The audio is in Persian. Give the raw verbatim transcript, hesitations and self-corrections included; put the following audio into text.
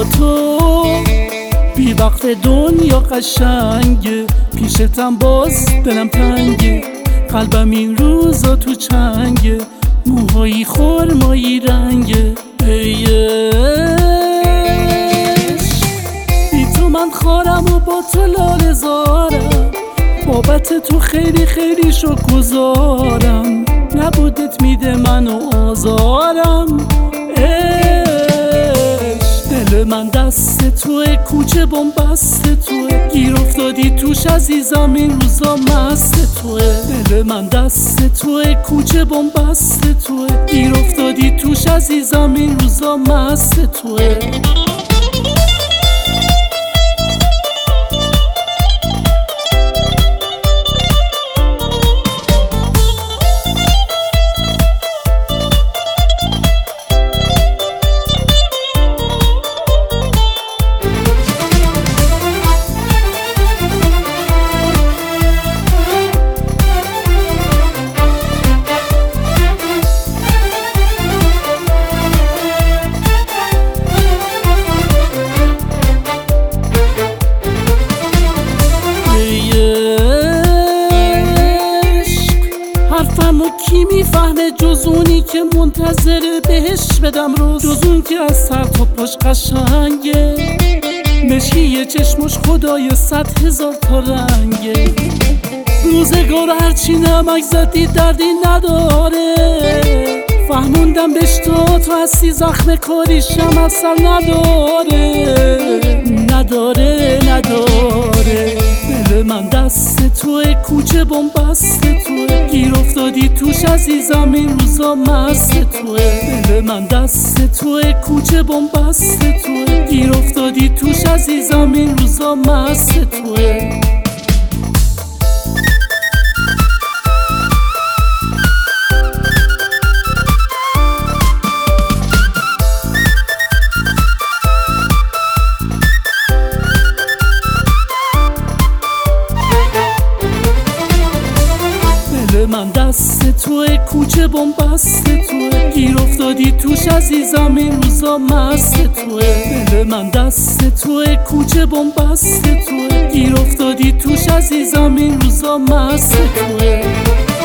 با تو بی وقت دنیا قشنگه، پیشتم باز دلم تنگه، قلبم این روزا تو چنگه، موهایی خرمایی رنگه. ای عشق بی تو من خارم و با تو لاله زارم، بابت تو خیلی خیلی شکرگزارم، نبودت میده منو آزارم. دل من دست توه، کوچه بنبست توه، گیر افتادی توش عزیزم این روزا مست توه. دل من دست توه، کوچه بنبست توه، گیر افتادی توش عزیزم این روزا مست توه. حرفمو کی میفهمه جز اونی که منتظره بهش بدم روز، جز اون که از سر تا پاش قشنگه، مشکی چشمش خدای صد هزار تا رنگه. روزگار هرچی نمک زدی دردی نداره، فهموندم بهش تو تو هستی زخم کاریشم اصلا نداره نداره نداره. دل من دست توه، کوچه بنبست توه، گیر افتادی توش عزیزم این روزا مست توه. دل من دست توه، کوچه بنبست توه، گیر افتادی توش عزیزم این روزا مست توه. من دست توه، کوچه بنبست توه، گیر افتادی توش عزیزم این روزا مست توه. دل من دست توه، کوچه بنبست توه، گیر افتادی توش عزیزم این روزا مست توه.